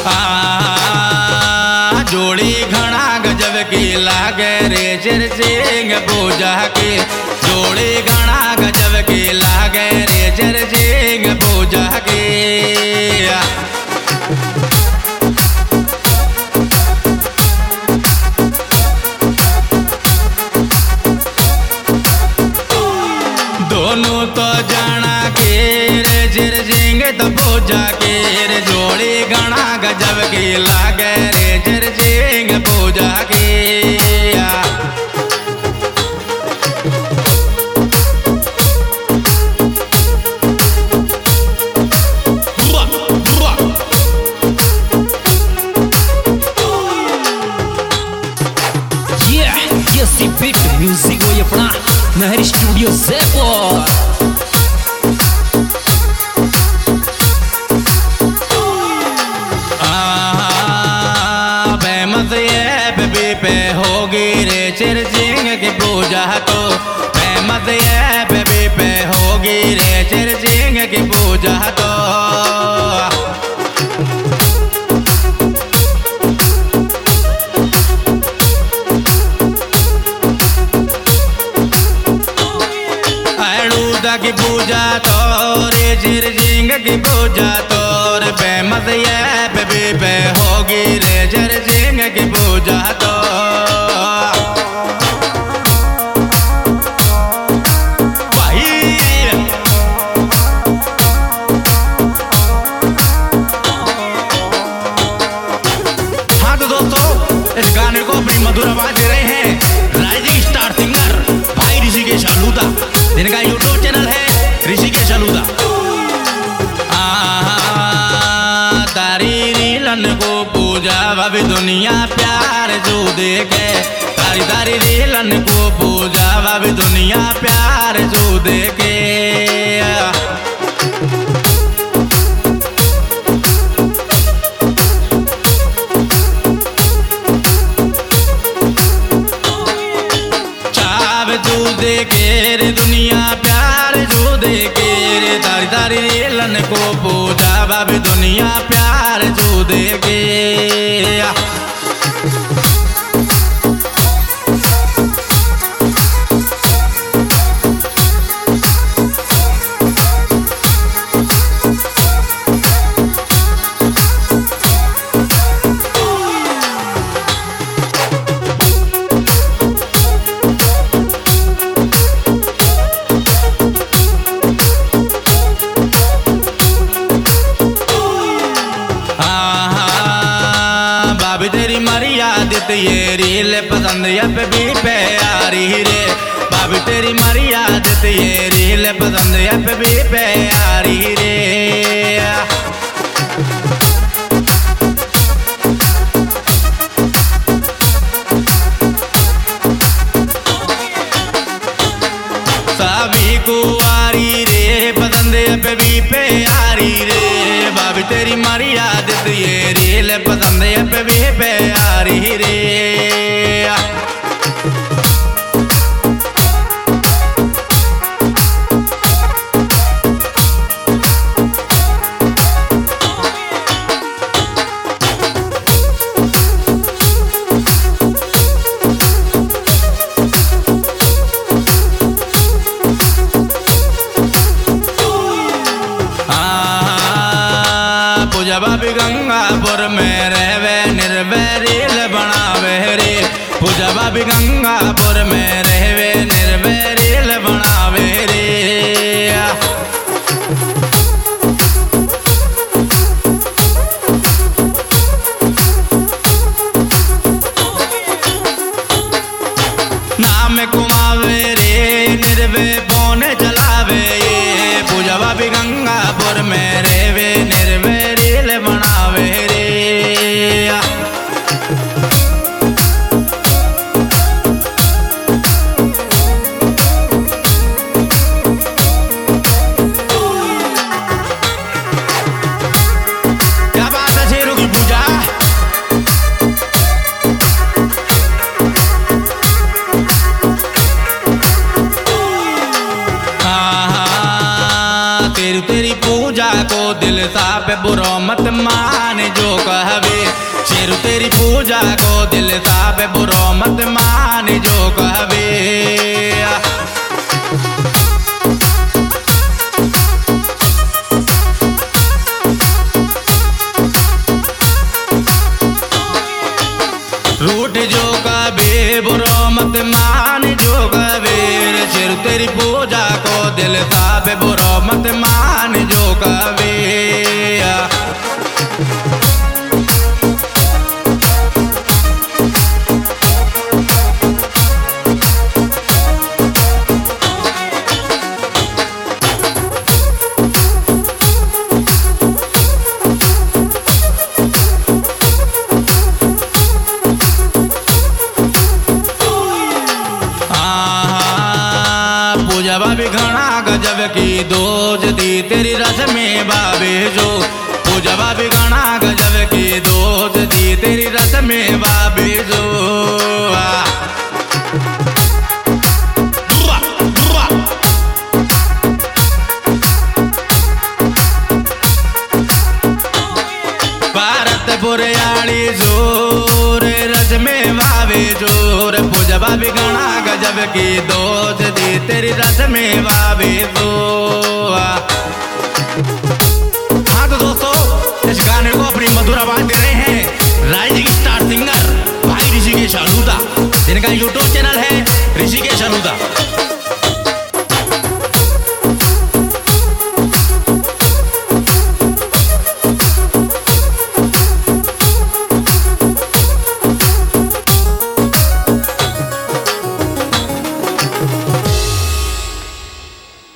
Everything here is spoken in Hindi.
जोड़ी घना गजब की लागे रे सिंह पूजा की। जोड़ी घना गजब की लागे रे सिंह पूजा की। दोनों तो जाना के रे सिंह तो पूजा के रे। जोड़ी घना गजब की लागे रे सिंह पूजा की। बीट म्यूजिक हो अपना नहर स्टूडियो जयपुर। फेमस ये बेबी पे होगी रे सिंह की पूजा तो। फेमस ये बेबी पे होगी रे सिंह की पूजा तो। की पूजा तो रे सिंह की पूजा तो। फेमस ये बेबी पे होगी रे सिंह की पूजा तो। हाँ तो दोस्तों, इस गाने को अपनी मधुर आवाज दे रहे हैं राइजिंग स्टार सिंगर भाई ऋषिकेश अलूदा, जिनका यूट्यूब चैनल है ऋषिकेश अलूदा। तारी रीलन को पूजा भाभी दुनिया प्यार जो देखे। तारी रीलन को पूजा भाभी दुनिया प्यार जो देखे। रे दुनिया प्यार जो देखे रे। तारी रीलन को पूजा भाभी दुनिया प्यार जो देखे। तेरी मर्यादित ये रील पसंद पे भी प्यारी रे। भाभी तेरी मर्यादित ये रील पसंद पे भी प्यारी रे। सभी कुंवारी रे पसंद पे भी प्यारी रे। भाभी तेरी मर्यादित ये रील पसंद पे भी प्यारी रे। पूजा भाभी गंगापुर में रहवे निर्भय रील बनावे रे। पूजा भाभी गंगापुर में रहवे निर्भय रील बनावे रे। नाम कुमावे रे निर्भय फोन चलावे ये। पूजा भाभी गंगापुर में रहवे निर्भय रील बनावे रे। क्या बात है शेरों की पूजा। तेरी पूजा को दिल सा पे बुरा मत मान जो कहवे। पूजा को दिल साफ बुरो मत मान जो कहवे। रूठ जो कभी बुरो मत मान जो कबीर सिर तेरी पूजा को दिल साफ बुरो मत मान जो कबीर। बाबी घना गजब की दोज दी तेरी रस में बाबे जो। पूजा बाबी घना गजब की दोज दी तेरी रस में बाबे जो। भारतपुर आड़ी जोर रस में बाबे जोर। पूजा बाबी घना गजब की दोज दी तेरी रस में बाबे जो।